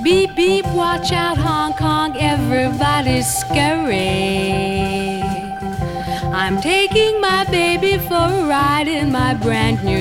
Beep, beep, watch out, Hong Kong, everybody's scurry. I'm taking my baby for a ride in my brand new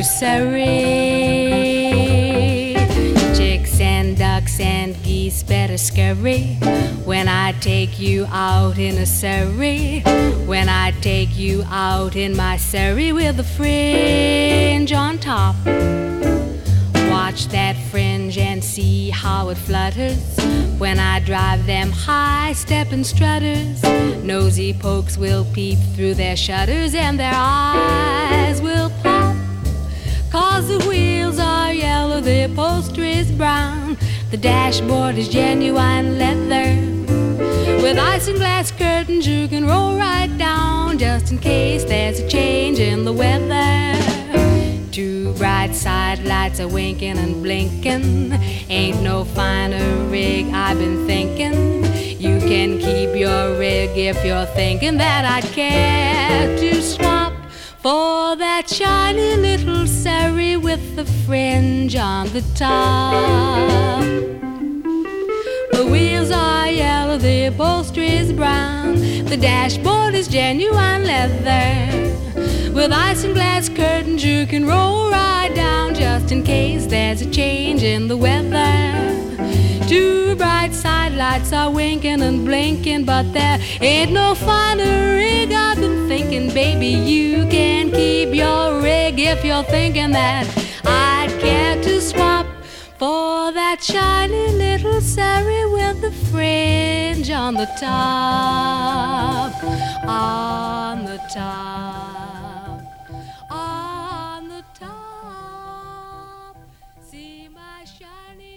Surrey. Chicks and ducks and geese better scurry when I take you out in a Surrey. When I take you out in my Surrey with a fringe on top. Watch that fringe and see how it flutters when I drive them high-stepping strutters. Nosy pokes will peep through their shutters and their eyes will pop. 'Cause the wheels are yellow, the upholstery's brown, the dashboard is genuine leather. With isinglass curtains you can roll right down, just in case there's a change in the weather. Two bright side lights are winking and blinking. Ain't no finer rig, I've been thinking. You can keep your rig if you're thinking that I'd care to swap for that shiny little Surrey with the fringe on the top. The wheels are yellow, the upholstery's brown, the dashboard is genuine leather. With isinglass curtains you can roll right down, just in case there's a change in the weather. Two bright side lights are winking and blinking, but there ain't no finer rig, I've been thinking. Baby, you can keep your rig if you're thinking that I'd care to swap for that shiny little Surrey with the fringe on the top. On the top, on the top. See my shiny